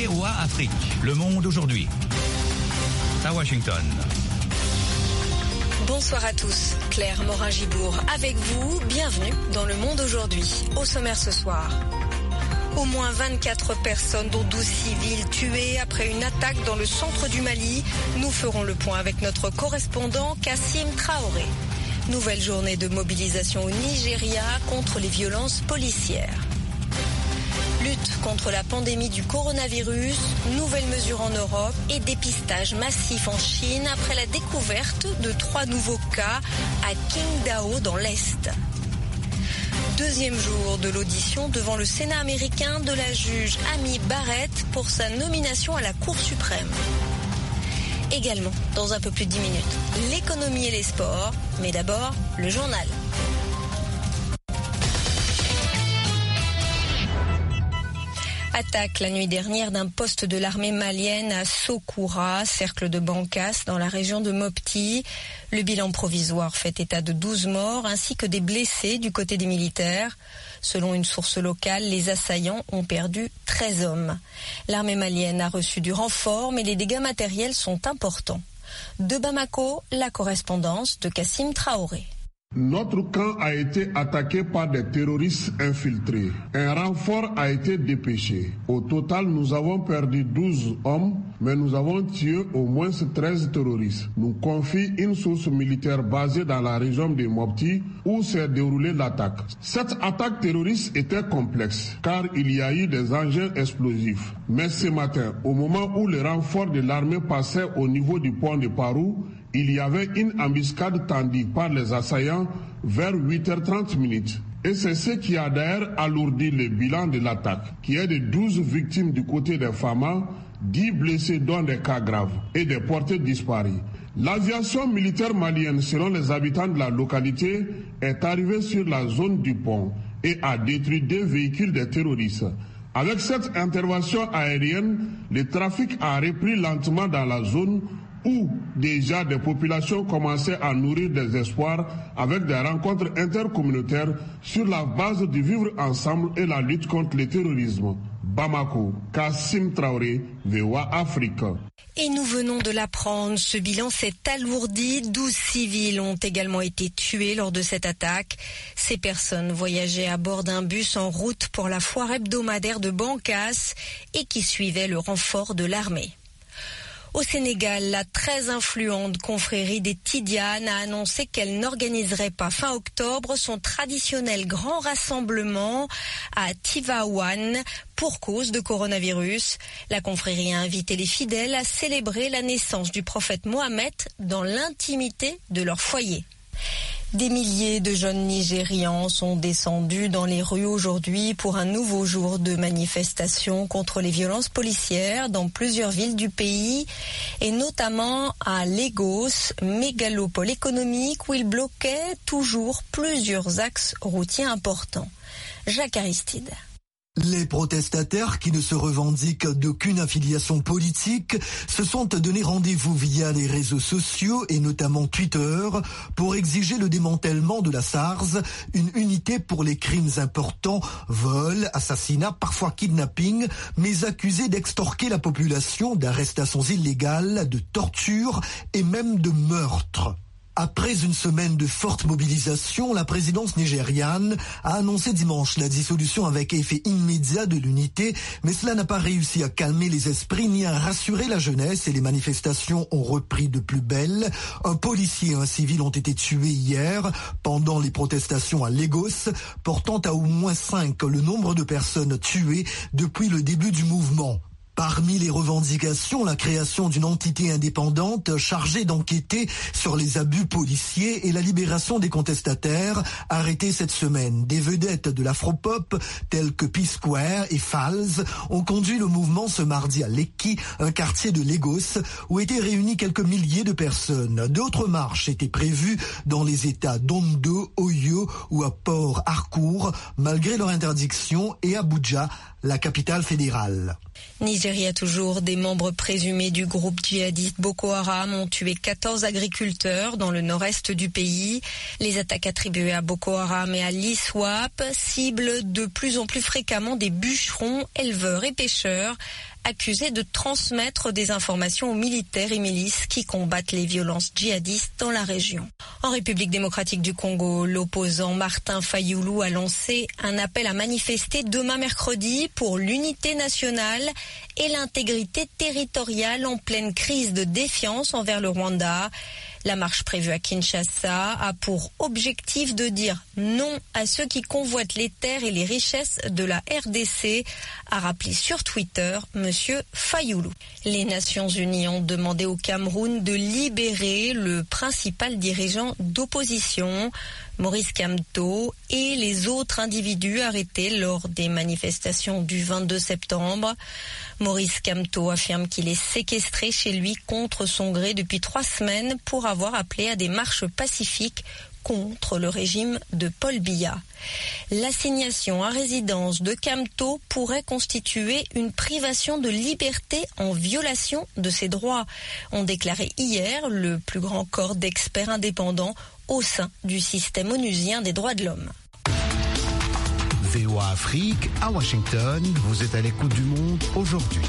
VOA Afrique. Le monde aujourd'hui. À Washington. Bonsoir à tous, Claire Morin-Gibourg avec vous, bienvenue dans Le Monde aujourd'hui. Au sommaire ce soir, au moins 24 personnes dont 12 civils tués après une attaque dans le centre du Mali. Nous ferons le point avec notre correspondant Kassim Traoré. Nouvelle journée de mobilisation au Nigeria contre les violences policières. Lutte contre la pandémie du coronavirus, nouvelles mesures en Europe et dépistage massif en Chine après la découverte de 3 nouveaux cas à Qingdao dans l'Est. Deuxième jour de l'audition devant le Sénat américain de la juge Amy Barrett pour sa nomination à la Cour suprême. Également, dans un peu plus de 10 minutes, l'économie et les sports, mais d'abord, le journal. Attaque la nuit dernière d'un poste de l'armée malienne à Sokoura, cercle de Bankas, dans la région de Mopti. Le bilan provisoire fait état de 12 morts ainsi que des blessés du côté des militaires. Selon une source locale, les assaillants ont perdu 13 hommes. L'armée malienne a reçu du renfort, mais les dégâts matériels sont importants. De Bamako, la correspondance de Kassim Traoré. Notre camp a été attaqué par des terroristes infiltrés. Un renfort a été dépêché. Au total, nous avons perdu 12 hommes, mais nous avons tué au moins 13 terroristes, nous confie une source militaire basée dans la région de Mopti où s'est déroulée l'attaque. Cette attaque terroriste était complexe car il y a eu des engins explosifs. Mais ce matin, au moment où le renfort de l'armée passait au niveau du pont de Parou, il y avait une embuscade tendue par les assaillants vers 8h30. Et c'est ce qui a d'ailleurs alourdi le bilan de l'attaque, qui est de 12 victimes du côté des Fama, 10 blessés dont des cas graves et des portées disparus. L'aviation militaire malienne, selon les habitants de la localité, est arrivée sur la zone du pont et a détruit 2 véhicules des terroristes. Avec cette intervention aérienne, le trafic a repris lentement dans la zone où déjà des populations commençaient à nourrir des espoirs avec des rencontres intercommunautaires sur la base du vivre ensemble et la lutte contre le terrorisme. Bamako, Kassim Traoré, VOA Afrique. Et nous venons de l'apprendre, ce bilan s'est alourdi. 12 civils ont également été tués lors de cette attaque. Ces personnes voyageaient à bord d'un bus en route pour la foire hebdomadaire de Bankas et qui suivaient le renfort de l'armée. Au Sénégal, la très influente confrérie des Tidianes a annoncé qu'elle n'organiserait pas fin octobre son traditionnel grand rassemblement à Tivaouane pour cause de coronavirus. La confrérie a invité les fidèles à célébrer la naissance du prophète Mohammed dans l'intimité de leur foyer. Des milliers de jeunes Nigérians sont descendus dans les rues aujourd'hui pour un nouveau jour de manifestation contre les violences policières dans plusieurs villes du pays et notamment à Lagos, mégalopole économique où ils bloquaient toujours plusieurs axes routiers importants. Jacques Aristide. Les protestataires qui ne se revendiquent d'aucune affiliation politique se sont donné rendez-vous via les réseaux sociaux et notamment Twitter pour exiger le démantèlement de la SARS, une unité pour les crimes importants, vol, assassinat, parfois kidnapping, mais accusés d'extorquer la population, d'arrestations illégales, de torture et même de meurtre. Après une semaine de forte mobilisation, la présidence nigériane a annoncé dimanche la dissolution avec effet immédiat de l'unité, mais cela n'a pas réussi à calmer les esprits ni à rassurer la jeunesse et les manifestations ont repris de plus belle. Un policier et un civil ont été tués hier pendant les protestations à Lagos, portant à au moins 5 le nombre de personnes tuées depuis le début du mouvement. Parmi les revendications, la création d'une entité indépendante chargée d'enquêter sur les abus policiers et la libération des contestataires arrêtés cette semaine. Des vedettes de l'afropop telles que P-Square et Falz ont conduit le mouvement ce mardi à Lekki, un quartier de Lagos, où étaient réunis quelques milliers de personnes. D'autres marches étaient prévues dans les États d'Ondo, Oyo ou à Port Harcourt, malgré leur interdiction, et Abuja, la capitale fédérale. Nigeria toujours, des membres présumés du groupe djihadiste Boko Haram ont tué 14 agriculteurs dans le nord-est du pays. Les attaques attribuées à Boko Haram et à l'ISWAP ciblent de plus en plus fréquemment des bûcherons, éleveurs et pêcheurs, accusé de transmettre des informations aux militaires et milices qui combattent les violences djihadistes dans la région. En République démocratique du Congo, l'opposant Martin Fayulu a lancé un appel à manifester demain mercredi pour l'unité nationale et l'intégrité territoriale en pleine crise de défiance envers le Rwanda. La marche prévue à Kinshasa a pour objectif de dire non à ceux qui convoitent les terres et les richesses de la RDC, a rappelé sur Twitter M. Fayulu. Les Nations Unies ont demandé au Cameroun de libérer le principal dirigeant d'opposition, Maurice Kamto, et les autres individus arrêtés lors des manifestations du 22 septembre. Maurice Kamto affirme qu'il est séquestré chez lui contre son gré depuis 3 semaines pour avoir appelé à des marches pacifiques contre le régime de Paul Biya. L'assignation à résidence de Kamto pourrait constituer une privation de liberté en violation de ses droits, ont déclaré hier le plus grand corps d'experts indépendants au sein du système onusien des droits de l'homme. VOA Afrique, à Washington, vous êtes à l'écoute du monde aujourd'hui.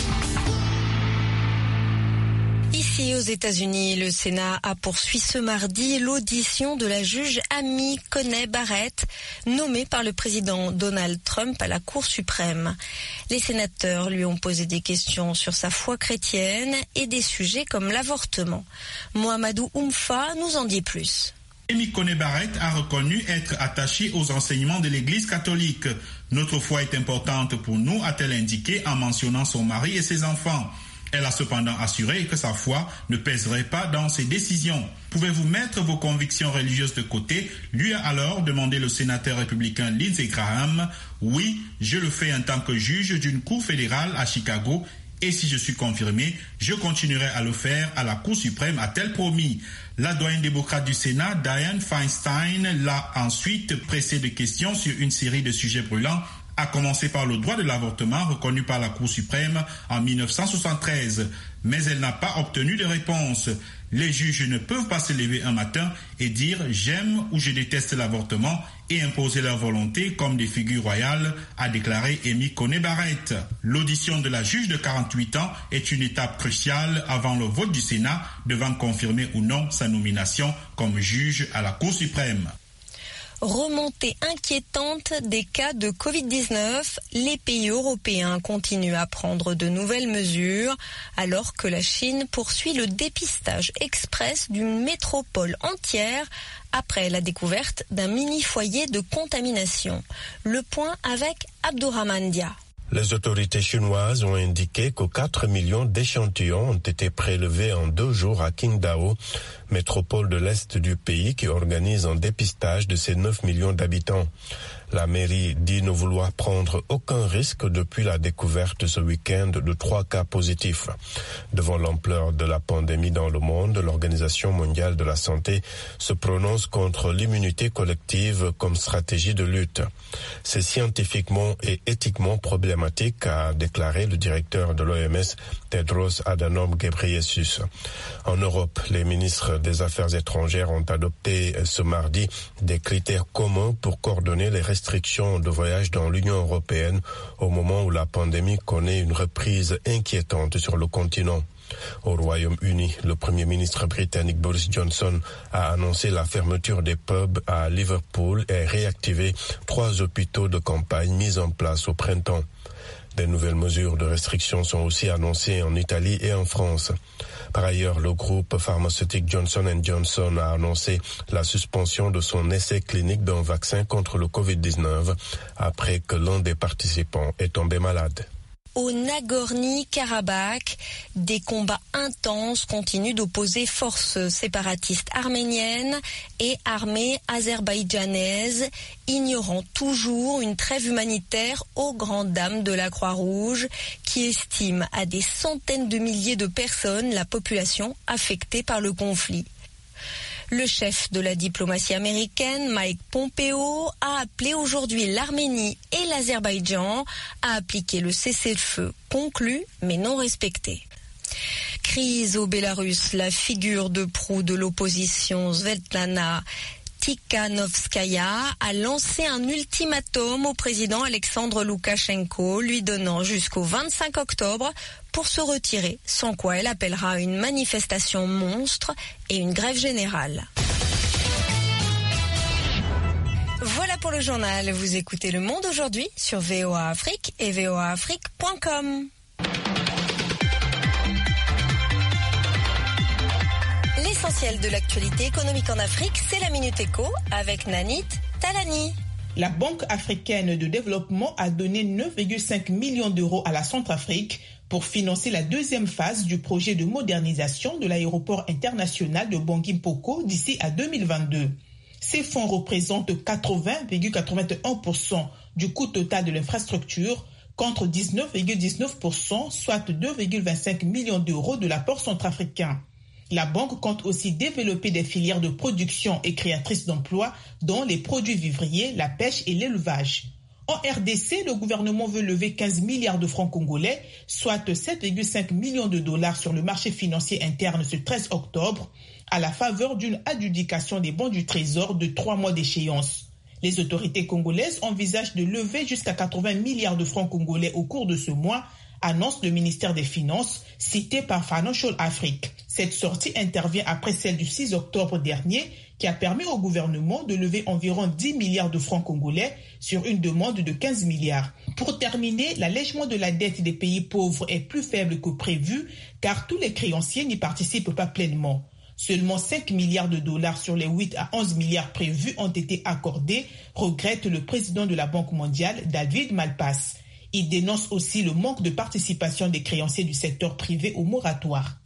Ici aux États-Unis, le Sénat a poursuivi ce mardi l'audition de la juge Amy Coney Barrett, nommée par le président Donald Trump à la Cour suprême. Les sénateurs lui ont posé des questions sur sa foi chrétienne et des sujets comme l'avortement. Mohamedou Oumfa nous en dit plus. Amy Coney Barrett a reconnu être attachée aux enseignements de l'Église catholique. Notre foi est importante pour nous, a-t-elle indiqué en mentionnant son mari et ses enfants. Elle a cependant assuré que sa foi ne pèserait pas dans ses décisions. Pouvez-vous mettre vos convictions religieuses de côté? Lui a alors demandé le sénateur républicain Lindsey Graham. Oui, je le fais en tant que juge d'une cour fédérale à Chicago. Et si je suis confirmé, je continuerai à le faire à la Cour suprême, a-t-elle promis. La doyenne démocrate du Sénat, Dianne Feinstein, l'a ensuite pressée de questions sur une série de sujets brûlants, à commencer par le droit de l'avortement reconnu par la Cour suprême en 1973. Mais elle n'a pas obtenu de réponse. Les juges ne peuvent pas se lever un matin et dire « j'aime » ou « je déteste l'avortement » et imposer leur volonté comme des figures royales, a déclaré Amy Coney Barrett. L'audition de la juge de 48 ans est une étape cruciale avant le vote du Sénat devant confirmer ou non sa nomination comme juge à la Cour suprême. Remontée inquiétante des cas de Covid-19, les pays européens continuent à prendre de nouvelles mesures alors que la Chine poursuit le dépistage express d'une métropole entière après la découverte d'un mini-foyer de contamination. Le point avec Abdourahmane Dia. Les autorités chinoises ont indiqué que 4 millions d'échantillons ont été prélevés en 2 jours à Qingdao, métropole de l'Est du pays qui organise un dépistage de ses 9 millions d'habitants. La mairie dit ne vouloir prendre aucun risque depuis la découverte ce week-end de 3 cas positifs. Devant l'ampleur de la pandémie dans le monde, l'Organisation mondiale de la santé se prononce contre l'immunité collective comme stratégie de lutte. C'est scientifiquement et éthiquement problématique, a déclaré le directeur de l'OMS, Tedros Adhanom Ghebreyesus. En Europe, les ministres des Affaires étrangères ont adopté ce mardi des critères communs pour coordonner les restrictions de voyage dans l'Union européenne au moment où la pandémie connaît une reprise inquiétante sur le continent. Au Royaume-Uni, le Premier ministre britannique Boris Johnson a annoncé la fermeture des pubs à Liverpool et réactivé 3 hôpitaux de campagne mis en place au printemps. Des nouvelles mesures de restriction sont aussi annoncées en Italie et en France. Par ailleurs, le groupe pharmaceutique Johnson & Johnson a annoncé la suspension de son essai clinique d'un vaccin contre le Covid-19 après que l'un des participants est tombé malade. Au Nagorno-Karabakh, des combats intenses continuent d'opposer forces séparatistes arméniennes et armées azerbaïdjanaises, ignorant toujours une trêve humanitaire aux grandes dames de la Croix-Rouge, qui estime à des centaines de milliers de personnes la population affectée par le conflit. Le chef de la diplomatie américaine, Mike Pompeo, a appelé aujourd'hui l'Arménie et l'Azerbaïdjan à appliquer le cessez-le-feu conclu mais non respecté. Crise au Bélarus, la figure de proue de l'opposition Svetlana Tikhanovskaya a lancé un ultimatum au président Alexandre Loukachenko, lui donnant jusqu'au 25 octobre pour se retirer, sans quoi elle appellera une manifestation monstre et une grève générale. Voilà pour le journal. Vous écoutez Le Monde aujourd'hui sur VOA Afrique et voaafrique.com. L'essentiel de l'actualité économique en Afrique, c'est la Minute Éco avec Nanit Talani. La Banque africaine de développement a donné 9,5 millions d'euros à la Centrafrique pour financer la deuxième phase du projet de modernisation de l'aéroport international de Bangui-Mpoko d'ici à 2022. Ces fonds représentent 80,81% du coût total de l'infrastructure contre 19,19%, soit 2,25 millions d'euros de l'apport centrafricain. La banque compte aussi développer des filières de production et créatrices d'emplois, dont les produits vivriers, la pêche et l'élevage. En RDC, le gouvernement veut lever 15 milliards de francs congolais, soit 7,5 millions de dollars sur le marché financier interne ce 13 octobre, à la faveur d'une adjudication des bons du Trésor de 3 mois d'échéance. Les autorités congolaises envisagent de lever jusqu'à 80 milliards de francs congolais au cours de ce mois, annonce le ministère des Finances, cité par Financial Afrique. Cette sortie intervient après celle du 6 octobre dernier, qui a permis au gouvernement de lever environ 10 milliards de francs congolais sur une demande de 15 milliards. Pour terminer, l'allègement de la dette des pays pauvres est plus faible que prévu, car tous les créanciers n'y participent pas pleinement. Seulement 5 milliards de dollars sur les 8 à 11 milliards prévus ont été accordés, regrette le président de la Banque mondiale, David Malpass. Il dénonce aussi le manque de participation des créanciers du secteur privé au moratoire.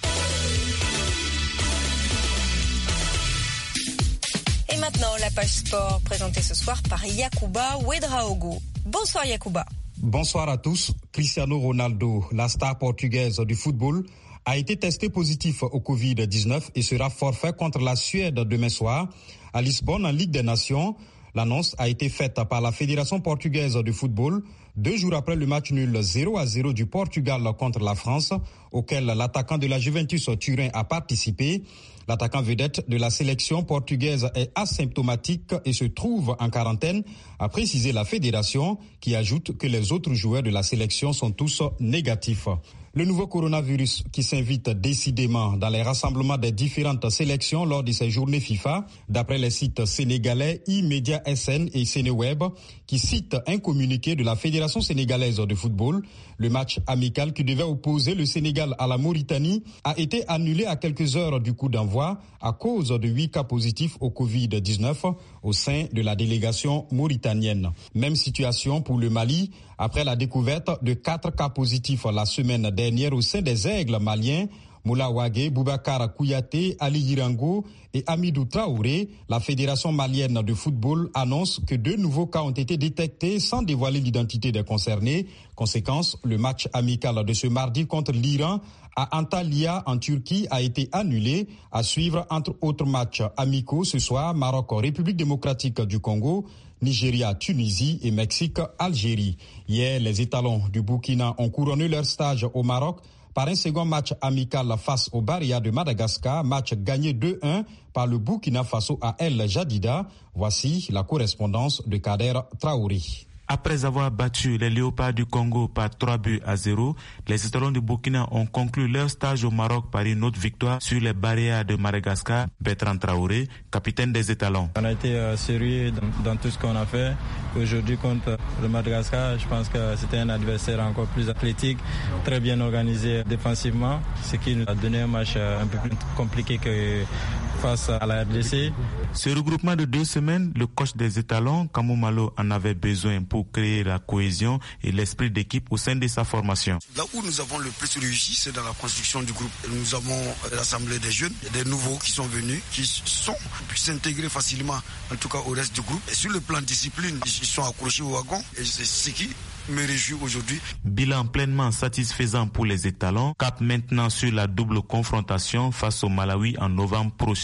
Et maintenant, la page sport présentée ce soir par Yacouba Ouedraogo. Bonsoir Yacouba. Bonsoir à tous. Cristiano Ronaldo, la star portugaise du football, a été testé positif au Covid-19 et sera forfait contre la Suède demain soir à Lisbonne en Ligue des Nations. L'annonce a été faite par la Fédération portugaise de football 2 jours après le match nul 0-0 du Portugal contre la France, auquel l'attaquant de la Juventus Turin a participé. L'attaquant vedette de la sélection portugaise est asymptomatique et se trouve en quarantaine, a précisé la fédération, qui ajoute que les autres joueurs de la sélection sont tous négatifs. Le nouveau coronavirus qui s'invite décidément dans les rassemblements des différentes sélections lors de ces journées FIFA, d'après les sites sénégalais eMedia SN et Sénéweb, qui citent un communiqué de la Fédération sénégalaise de football. Le match amical qui devait opposer le Sénégal à la Mauritanie a été annulé à quelques heures du coup d'envoi à cause de 8 cas positifs au Covid-19 au sein de la délégation mauritanienne. Même situation pour le Mali, après la découverte de 4 cas positifs la semaine dernière au sein des Aigles maliens. Moula Ouagé, Boubacar Kouyaté, Ali Yirango et Amidou Traoré, la Fédération malienne de football annonce que 2 nouveaux cas ont été détectés sans dévoiler l'identité des concernés. Conséquence, le match amical de ce mardi contre l'Iran à Antalya en Turquie a été annulé. À suivre entre autres matchs amicaux ce soir, Maroc, République démocratique du Congo, Nigeria, Tunisie et Mexique, Algérie. Hier, les étalons du Burkina ont couronné leur stage au Maroc par un second match amical face au Baria de Madagascar, match gagné 2-1 par le Burkina Faso à El Jadida. Voici la correspondance de Kader Traoré. Après avoir battu les Léopards du Congo par 3-0, les étalons du Burkina ont conclu leur stage au Maroc par une autre victoire sur les barrières de Madagascar. Bertrand Traoré, capitaine des étalons. On a été sérieux dans tout ce qu'on a fait. Aujourd'hui contre le Madagascar, je pense que c'était un adversaire encore plus athlétique, très bien organisé défensivement, ce qui nous a donné un match un peu plus compliqué que face à la RDC. Ce regroupement de 2 semaines, le coach des étalons, Kamou Malo, en avait besoin pour créer la cohésion et l'esprit d'équipe au sein de sa formation. Là où nous avons le plus réussi, c'est dans la construction du groupe. Nous avons rassemblé des jeunes, des nouveaux qui sont venus, qui puissent s'intégrer facilement, en tout cas au reste du groupe. Et sur le plan discipline, ils sont accrochés au wagon et c'est ce qui me réjouit aujourd'hui. Bilan pleinement satisfaisant pour les étalons. Cap maintenant sur la double confrontation face au Malawi en novembre prochain.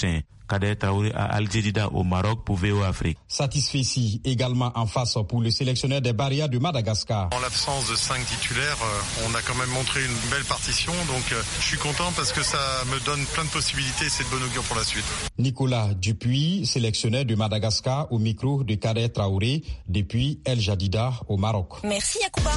Kader Traoré à Al Jadida au Maroc pour VOA Afrique. Satisfait également en face pour le sélectionneur des Barrières de Madagascar. En l'absence de 5 titulaires, on a quand même montré une belle partition, donc je suis content parce que ça me donne plein de possibilités et c'est de bon augure pour la suite. Nicolas Dupuis, sélectionneur de Madagascar au micro de Kader Traoré depuis El Jadida au Maroc. Merci Yacouba.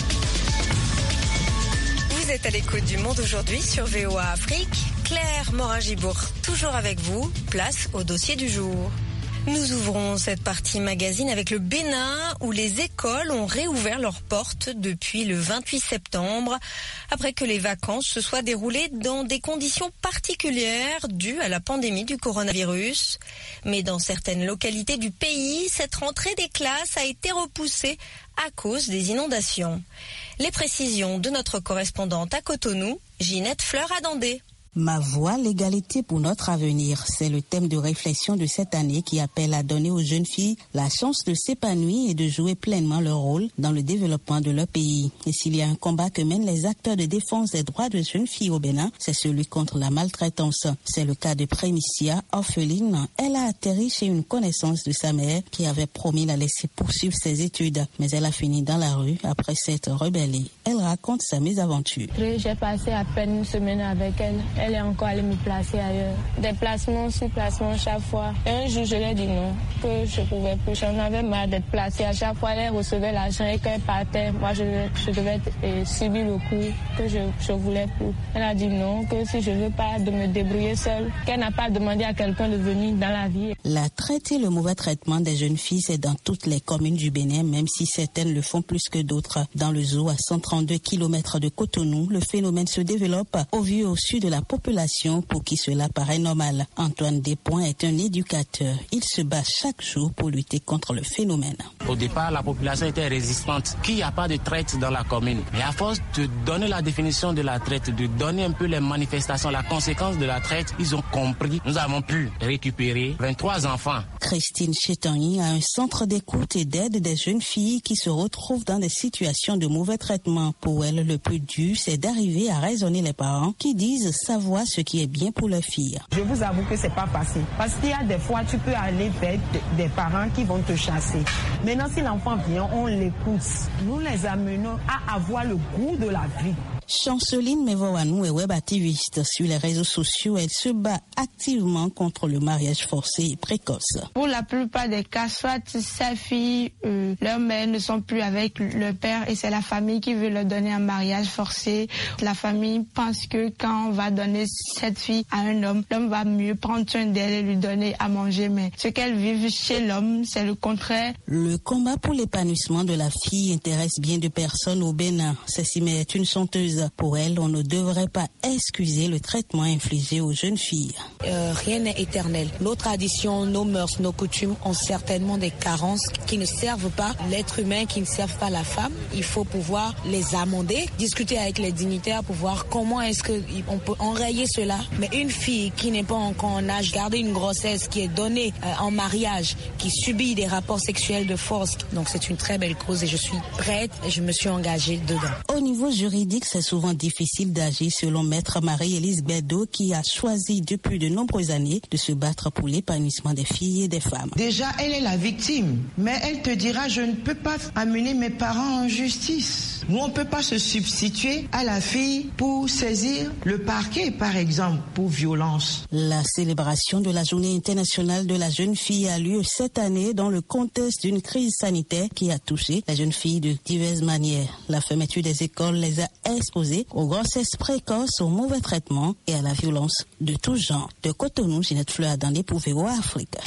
Vous êtes à l'écoute du Monde aujourd'hui sur VOA Afrique. Claire Morin-Gibourg, toujours avec vous. Place au dossier du jour. Nous ouvrons cette partie magazine avec le Bénin où les écoles ont réouvert leurs portes depuis le 28 septembre après que les vacances se soient déroulées dans des conditions particulières dues à la pandémie du coronavirus. Mais dans certaines localités du pays, cette rentrée des classes a été repoussée à cause des inondations. Les précisions de notre correspondante à Cotonou, Ginette Fleur-Adandé. Ma voix, l'égalité pour notre avenir, c'est le thème de réflexion de cette année qui appelle à donner aux jeunes filles la chance de s'épanouir et de jouer pleinement leur rôle dans le développement de leur pays. Et s'il y a un combat que mènent les acteurs de défense des droits de jeunes filles au Bénin, c'est celui contre la maltraitance. C'est le cas de Prémicia, orpheline. Elle a atterri chez une connaissance de sa mère qui avait promis la laisser poursuivre ses études, mais elle a fini dans la rue après s'être rebellée. Elle raconte sa mésaventure. J'ai passé à peine une semaine avec elle. Elle est encore allée me placer ailleurs. Des placements sur placements chaque fois. Et un jour, je lui ai dit non, que je pouvais plus. J'en avais marre d'être placée. À chaque fois, elle recevait l'argent et qu'elle partait, moi, je devais subir le coup que je voulais plus. Elle a dit non, que si je veux pas de me débrouiller seule, qu'elle n'a pas demandé à quelqu'un de venir dans la vie. La traite et le mauvais traitement des jeunes filles, c'est dans toutes les communes du Bénin, même si certaines le font plus que d'autres. Dans le zoo, à 132 km de Cotonou, le phénomène se développe au vu et au su de la population pour qui cela paraît normal. Antoine Despoints est un éducateur. Il se bat chaque jour pour lutter contre le phénomène. Au départ, la population était résistante, qu'il n'y a pas de traite dans la commune. Et à force de donner la définition de la traite, de donner un peu les manifestations, la conséquence de la traite, ils ont compris. Nous avons pu récupérer 23 enfants. Christine Chétani a un centre d'écoute et d'aide des jeunes filles qui se retrouvent dans des situations de mauvais traitement. Pour elle, le plus dur, c'est d'arriver à raisonner les parents qui disent savoir ce qui est bien pour leur fille. Je vous avoue que c'est pas facile. Parce qu'il y a des fois, tu peux aller vers des parents qui vont te chasser. Maintenant, si l'enfant vient, on l'écoute. Nous les amenons à avoir le goût de la vie. Chanceline Mevoanou est web activiste. Sur les réseaux sociaux, elle se bat activement contre le mariage forcé et précoce. Pour la plupart des cas, soit sa fille, leurs mères ne sont plus avec le père et c'est la famille qui veut leur donner un mariage forcé. La famille pense que quand on va donner cette fille à un homme, l'homme va mieux prendre soin d'elle et lui donner à manger. Mais ce qu'elles vivent chez l'homme, c'est le contraire. Le combat pour l'épanouissement de la fille intéresse bien de personnes au Bénin. Cécile est une chanteuse. Pour elle, on ne devrait pas excuser le traitement infligé aux jeunes filles. Rien n'est éternel. Nos traditions, nos mœurs, nos coutumes ont certainement des carences qui ne servent pas l'être humain, qui ne servent pas la femme. Il faut pouvoir les amender, discuter avec les dignitaires pour voir comment est-ce qu'on peut enrayer cela. Mais une fille qui n'est pas encore en âge, garder une grossesse, qui est donnée en mariage, qui subit des rapports sexuels de force, donc c'est une très belle cause et je suis prête et je me suis engagée dedans. Au niveau juridique, c'est souvent difficile d'agir selon Maître Marie-Élise Bédo qui a choisi depuis de nombreuses années de se battre pour l'épanouissement des filles et des femmes. Déjà, elle est la victime, mais elle te dira je ne peux pas amener mes parents en justice. Nous, on ne peut pas se substituer à la fille pour saisir le parquet, par exemple, pour violence. La célébration de la Journée internationale de la jeune fille a lieu cette année dans le contexte d'une crise sanitaire qui a touché les jeunes filles de diverses manières. La fermeture des écoles les a exposées aux grossesses précoces, au mauvais traitement et à la violence de tout genre. De Cotonou, Ginette Fleur-Adandé pour VOA Afrique.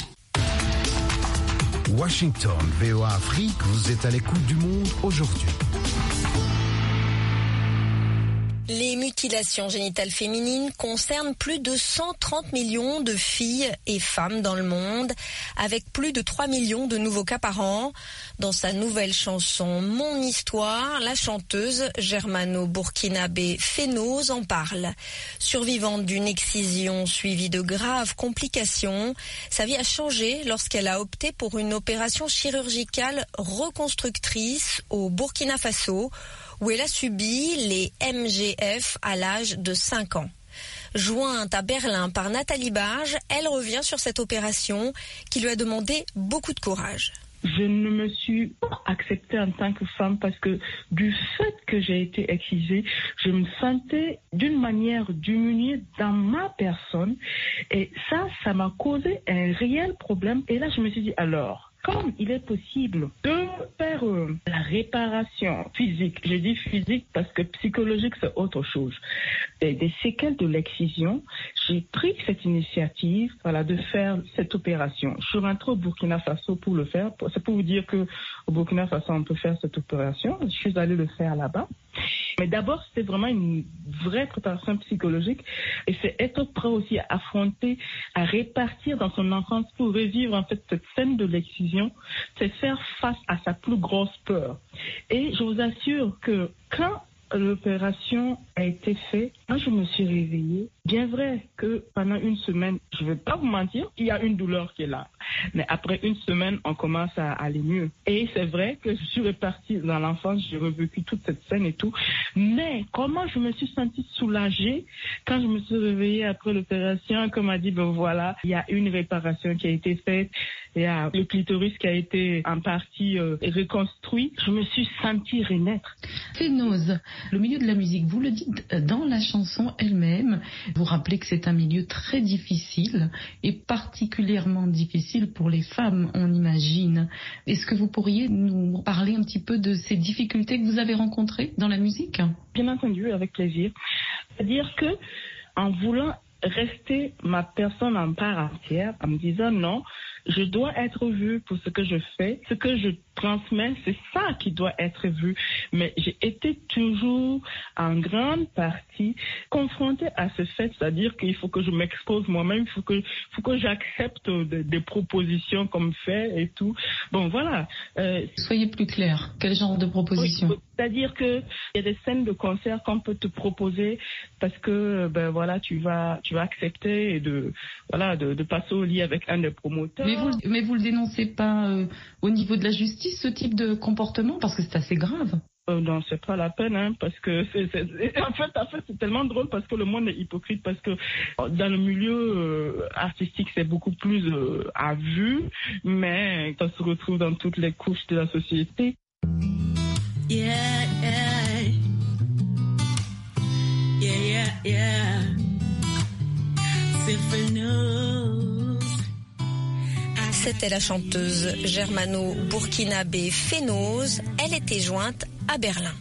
Washington, VOA Afrique, vous êtes à l'écoute du Monde aujourd'hui. Les mutilations génitales féminines concernent plus de 130 millions de filles et femmes dans le monde, avec plus de 3 millions de nouveaux cas par an. Dans sa nouvelle chanson « Mon histoire », la chanteuse germano-burkinabé Fénoz en parle. Survivante d'une excision suivie de graves complications, sa vie a changé lorsqu'elle a opté pour une opération chirurgicale reconstructrice au Burkina Faso, où elle a subi les MGF à l'âge de 5 ans. Jointe à Berlin par Nathalie Barge, elle revient sur cette opération qui lui a demandé beaucoup de courage. Je ne me suis pas acceptée en tant que femme parce que du fait que j'ai été excisée, je me sentais d'une manière diminuée dans ma personne et ça m'a causé un réel problème. Et là, je me suis dit alors, comme il est possible de faire la réparation physique, je dis physique parce que psychologique c'est autre chose, des séquelles de l'excision, j'ai pris cette initiative de faire cette opération. Je suis rentrée au Burkina Faso pour le faire. C'est pour vous dire que au Burkina Faso on peut faire cette opération. Je suis allée le faire là-bas. Mais d'abord, c'était vraiment une vraie préparation psychologique et c'est être prêt aussi à affronter, à répartir dans son enfance pour revivre en fait cette scène de l'excision, c'est faire face à sa plus grosse peur. Et je vous assure que quand l'opération a été faite, moi je me suis réveillée. Bien vrai que pendant une semaine, je ne vais pas vous mentir, il y a une douleur qui est là. Mais après une semaine, on commence à aller mieux. Et c'est vrai que je suis repartie dans l'enfance, j'ai revécu toute cette scène et tout. Mais comment je me suis sentie soulagée quand je me suis réveillée après l'opération, qu'on m'a dit, ben voilà, il y a une réparation qui a été faite, il y a le clitoris qui a été en partie reconstruit. Je me suis sentie renaître. Phénose, le milieu de la musique, vous le dites dans la chanson elle-même, vous rappelez que c'est un milieu très difficile et particulièrement difficile pour les femmes, on imagine. Est-ce que vous pourriez nous parler un petit peu de ces difficultés que vous avez rencontrées dans la musique ? Bien entendu, avec plaisir. C'est-à-dire que en voulant rester ma personne en part entière, en me disant non, je dois être vue pour ce que je fais, ce que je transmets, c'est ça qui doit être vu. Mais j'ai été toujours en grande partie confrontée à ce fait, c'est-à-dire qu'il faut que je m'expose moi-même, il faut que j'accepte des propositions comme fait et tout. Bon, voilà. Soyez plus clair. Quel genre de propositions ? Oui, c'est-à-dire qu'il y a des scènes de concert qu'on peut te proposer parce que tu vas accepter de passer au lit avec un des promoteurs. Mais vous le dénoncez pas au niveau de la justice, ce type de comportement, parce que c'est assez grave. Non, c'est pas la peine, parce que en fait, c'est tellement drôle parce que le monde est hypocrite, parce que dans le milieu artistique, c'est beaucoup plus à vue, mais ça se retrouve dans toutes les couches de la société. Yeah, yeah. Yeah, yeah, yeah. C'est Phénose. C'était la chanteuse germano-burkinabé Phénose. Elle était jointe à Berlin.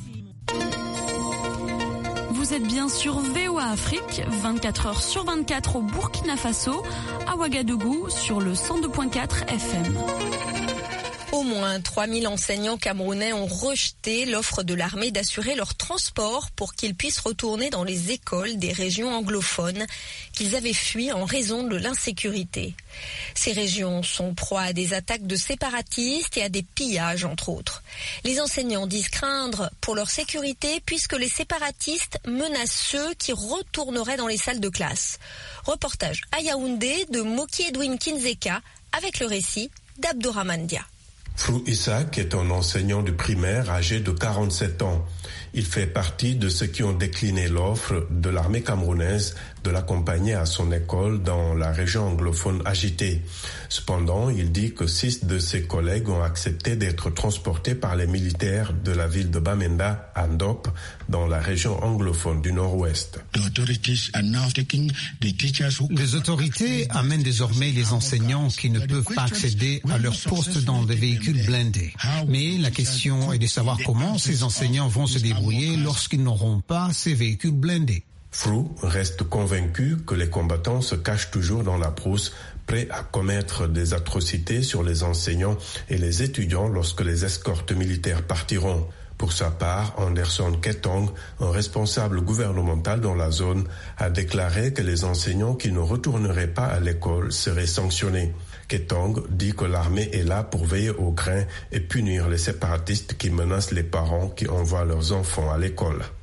Vous êtes bien sur VOA Afrique, 24 heures sur 24 au Burkina Faso, à Ouagadougou, sur le 102.4 FM. Au moins 3000 enseignants camerounais ont rejeté l'offre de l'armée d'assurer leur transport pour qu'ils puissent retourner dans les écoles des régions anglophones qu'ils avaient fui en raison de l'insécurité. Ces régions sont proies à des attaques de séparatistes et à des pillages, entre autres. Les enseignants disent craindre pour leur sécurité puisque les séparatistes menacent ceux qui retourneraient dans les salles de classe. Reportage à Yaoundé de Moki Edwin Kinzeka avec le récit d'Abdourahmane Dia. Frou Isaac est un enseignant du primaire âgé de 47 ans. Il fait partie de ceux qui ont décliné l'offre de l'armée camerounaise de l'accompagner à son école dans la région anglophone agitée. Cependant, il dit que 6 de ses collègues ont accepté d'être transportés par les militaires de la ville de Bamenda à Ndop, dans la région anglophone du Nord-Ouest. Les autorités amènent désormais les enseignants qui ne peuvent pas accéder à leur poste dans des véhicules blindés. Mais la question est de savoir comment ces enseignants vont se débrouiller lorsqu'ils n'auront pas ces véhicules blindés. Frou reste convaincu que les combattants se cachent toujours dans la brousse, prêts à commettre des atrocités sur les enseignants et les étudiants lorsque les escortes militaires partiront. Pour sa part, Anderson Ketong, un responsable gouvernemental dans la zone, a déclaré que les enseignants qui ne retourneraient pas à l'école seraient sanctionnés. Ketong dit que l'armée est là pour veiller au grain et punir les séparatistes qui menacent les parents qui envoient leurs enfants à l'école.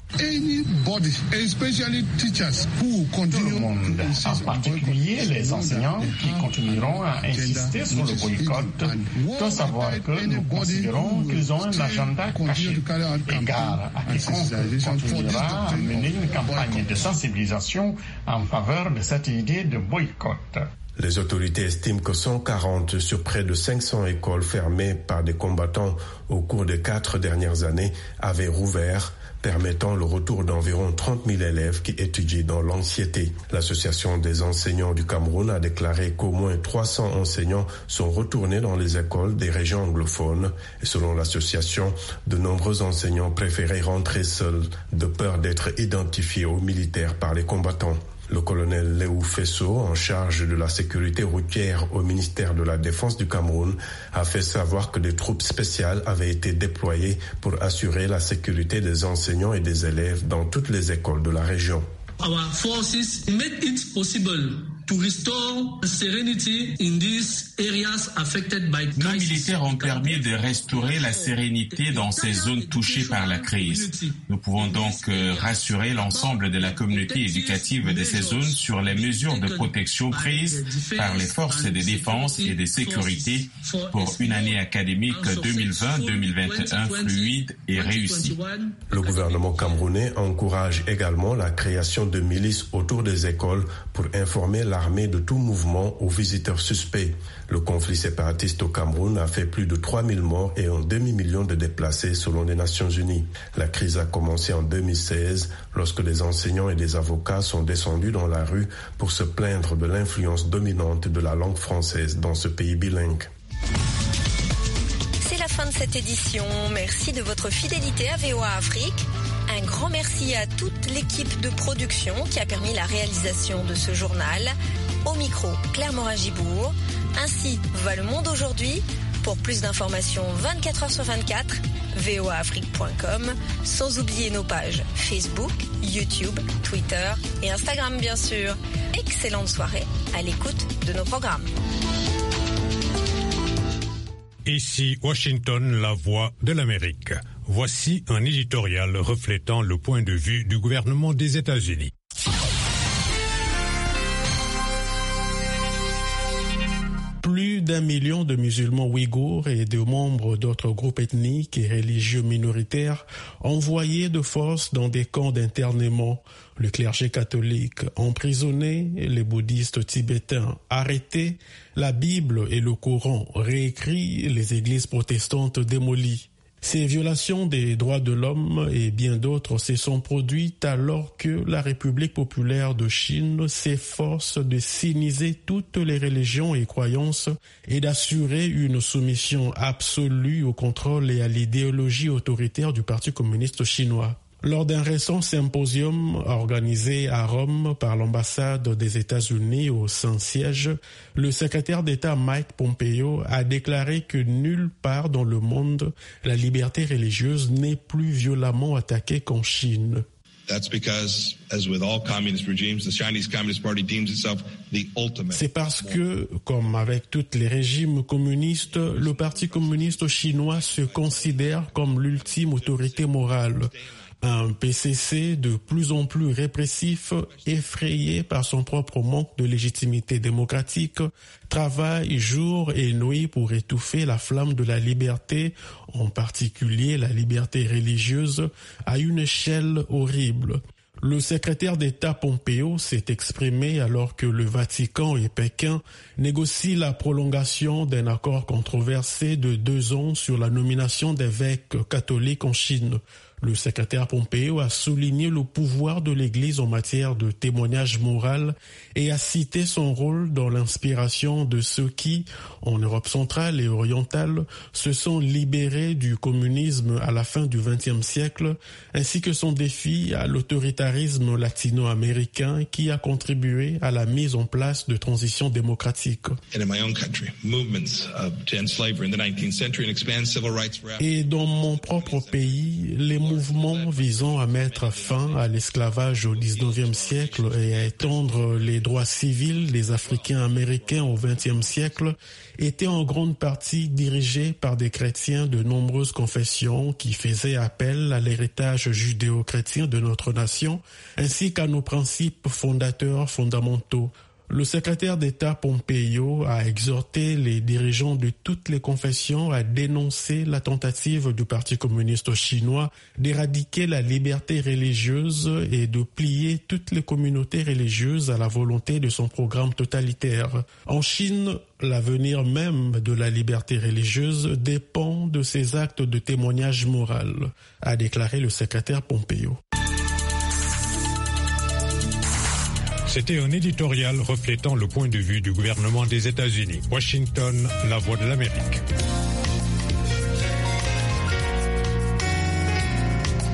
Tout le monde, en particulier les enseignants qui continueront à insister sur le boycott, doivent savoir que nous considérons qu'ils ont un agenda caché. Égard à quiconque continuera à mener une campagne de sensibilisation en faveur de cette idée de boycott. Les autorités estiment que 140 sur près de 500 écoles fermées par des combattants au cours des 4 dernières années avaient rouvert, permettant le retour d'environ 30 000 élèves qui étudient dans l'anxiété. L'Association des enseignants du Cameroun a déclaré qu'au moins 300 enseignants sont retournés dans les écoles des régions anglophones. Et selon l'association, de nombreux enseignants préféraient rentrer seuls de peur d'être identifiés aux militaires par les combattants. Le colonel Léou Fesso, en charge de la sécurité routière au ministère de la Défense du Cameroun, a fait savoir que des troupes spéciales avaient été déployées pour assurer la sécurité des enseignants et des élèves dans toutes les écoles de la région. Our forces made it possible to restore serenity in these areas affected by crisis. Nos militaires ont permis de restaurer la sérénité dans ces zones touchées par la crise. Nous pouvons donc rassurer l'ensemble de la communauté éducative de ces zones sur les mesures de protection prises par les forces de défense et de sécurité pour une année académique 2020-2021 fluide et réussie. Le gouvernement camerounais encourage également la création de milices autour des écoles pour informer l'armée de tout mouvement aux visiteurs suspects. Le conflit séparatiste au Cameroun a fait plus de 3000 morts et un demi-million de déplacés selon les Nations Unies. La crise a commencé en 2016 lorsque des enseignants et des avocats sont descendus dans la rue pour se plaindre de l'influence dominante de la langue française dans ce pays bilingue. C'est la fin de cette édition. Merci de votre fidélité à VOA Afrique. Un grand merci à toute l'équipe de production qui a permis la réalisation de ce journal. Au micro, Claire Morin-Gibourg. Ainsi va le monde aujourd'hui. Pour plus d'informations 24 heures sur 24, voaafrique.com, sans oublier nos pages Facebook, YouTube, Twitter et Instagram bien sûr. Excellente soirée à l'écoute de nos programmes. Ici Washington, la voix de l'Amérique. Voici un éditorial reflétant le point de vue du gouvernement des États-Unis. Plus d'1 million de musulmans ouïghours et de membres d'autres groupes ethniques et religieux minoritaires envoyés de force dans des camps d'internement, le clergé catholique emprisonné, les bouddhistes tibétains arrêtés, la Bible et le Coran réécrits, les églises protestantes démolies. Ces violations des droits de l'homme et bien d'autres se sont produites alors que la République populaire de Chine s'efforce de siniser toutes les religions et croyances et d'assurer une soumission absolue au contrôle et à l'idéologie autoritaire du Parti communiste chinois. Lors d'un récent symposium organisé à Rome par l'ambassade des États-Unis au Saint-Siège, le secrétaire d'État Mike Pompeo a déclaré que nulle part dans le monde la liberté religieuse n'est plus violemment attaquée qu'en Chine. C'est parce que, comme avec tous les régimes communistes, le Parti communiste chinois se considère comme l'ultime autorité morale. Un PCC de plus en plus répressif, effrayé par son propre manque de légitimité démocratique, travaille jour et nuit pour étouffer la flamme de la liberté, en particulier la liberté religieuse, à une échelle horrible. Le secrétaire d'État Pompeo s'est exprimé alors que le Vatican et Pékin négocient la prolongation d'un accord controversé de 2 ans sur la nomination d'évêques catholiques en Chine. Le secrétaire Pompeo a souligné le pouvoir de l'Église en matière de témoignage moral et a cité son rôle dans l'inspiration de ceux qui, en Europe centrale et orientale, se sont libérés du communisme à la fin du XXe siècle, ainsi que son défi à l'autoritarisme latino-américain qui a contribué à la mise en place de transitions démocratiques. Et dans mon propre pays, les mouvement visant à mettre fin à l'esclavage au XIXe siècle et à étendre les droits civils des Africains américains au XXe siècle était en grande partie dirigé par des chrétiens de nombreuses confessions qui faisaient appel à l'héritage judéo-chrétien de notre nation ainsi qu'à nos principes fondateurs fondamentaux. Le secrétaire d'État Pompeo a exhorté les dirigeants de toutes les confessions à dénoncer la tentative du Parti communiste chinois d'éradiquer la liberté religieuse et de plier toutes les communautés religieuses à la volonté de son programme totalitaire. En Chine, l'avenir même de la liberté religieuse dépend de ces actes de témoignage moral, a déclaré le secrétaire Pompeo. C'était un éditorial reflétant le point de vue du gouvernement des États-Unis. Washington, la voix de l'Amérique.